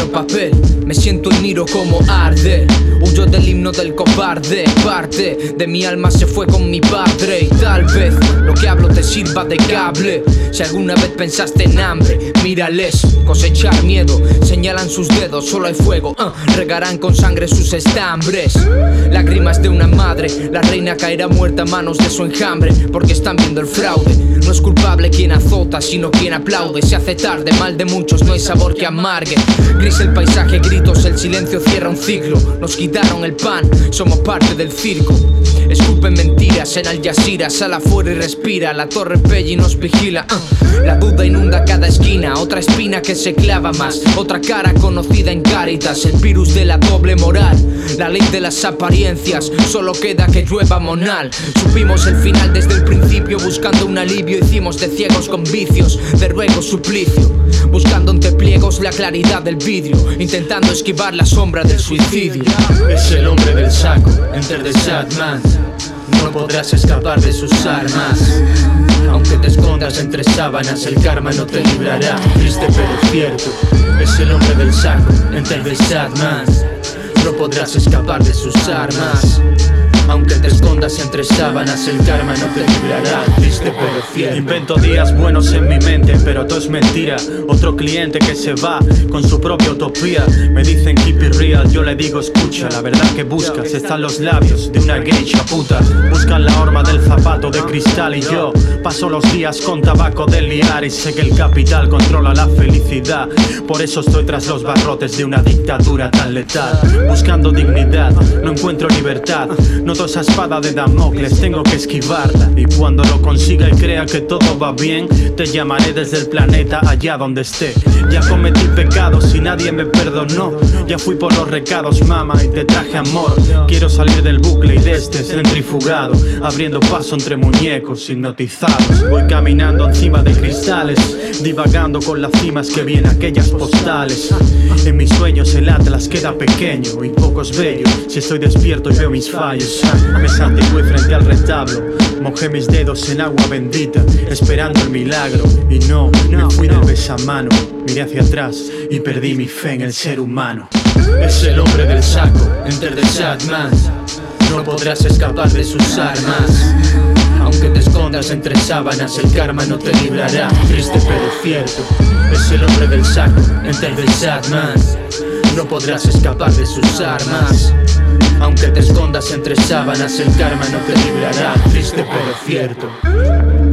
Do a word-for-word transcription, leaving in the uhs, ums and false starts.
otro papel. Me siento en Niro como arde. Huyo del himno del cobarde. Parte de mi alma se fue con mi padre. Y tal vez lo que hablo te sirva de cable. Si alguna vez pensaste en hambre, mírales. Cosechar miedo, señalan sus dedos, solo hay fuego, uh, regarán con sangre sus estambres. Lágrimas de una madre, la reina caerá muerta a manos de su enjambre, porque están viendo el fraude. No es culpable quien azota, sino quien aplaude. Se hace tarde, mal de muchos, no hay sabor que amargue. Gris el paisaje, gritos, el silencio cierra un ciclo. Nos quitaron el pan, somos parte del circo. Escupen mentiras en Al Jazeera, sal afuera y respira. La torre Pelli nos vigila, uh. La duda inunda cada esquina, otra espina que se clava más, otra cara conocida en Cáritas. El virus de la doble moral, la ley de las apariencias, solo queda que llueva monal. Supimos el final desde el principio, buscando un alivio. Hicimos de ciegos con vicios, de ruego suplicio, buscando entre pliegos la claridad del vidrio, intentando esquivar la sombra del suicidio. Es el hombre del saco, enter the sad man. No podrás escapar de sus armas. Aunque te escondas entre sábanas, el karma no te librará. Triste pero cierto. Es el hombre del saco, enter the sad man. No podrás escapar de sus armas. Aunque te escondas entre sábanas, el karma no te librará. Triste pero fiel. Invento días buenos en mi mente, pero todo es mentira. Otro cliente que se va con su propia utopía. Me dicen keep it real, yo le digo escucha. La verdad que buscas está en los labios de una geisha puta. Buscan la horma del zapato de cristal y yo paso los días con tabaco de liar. Y sé que el capital controla la felicidad. Por eso estoy tras los barrotes de una dictadura tan letal. Buscando dignidad, no encuentro libertad. No esa espada de Damocles, tengo que esquivarla. Y cuando lo consiga y crea que todo va bien, te llamaré desde el planeta allá donde esté. Ya cometí pecados y nadie me perdonó. Ya fui por los recados, mama, y te traje amor. Quiero salir del bucle y de este centrifugado, abriendo paso entre muñecos hipnotizados. Voy caminando encima de cristales, divagando con las cimas que vi en aquellas postales. En mis sueños el atlas queda pequeño y poco es bello. Si estoy despierto y veo mis fallos, me santigué frente al retablo, mojé mis dedos en agua bendita, esperando el milagro. Y no, me fui del besamano, miré hacia atrás y perdí mi fe en el ser humano. Es el hombre del saco, enter the sad man. No podrás escapar de sus armas. Aunque te escondas entre sábanas, el karma no te librará. Triste pero cierto. Es el hombre del saco, enter the sad man. No podrás escapar de sus armas. Aunque te escondas entre sábanas, el karma no te librará. Triste pero cierto.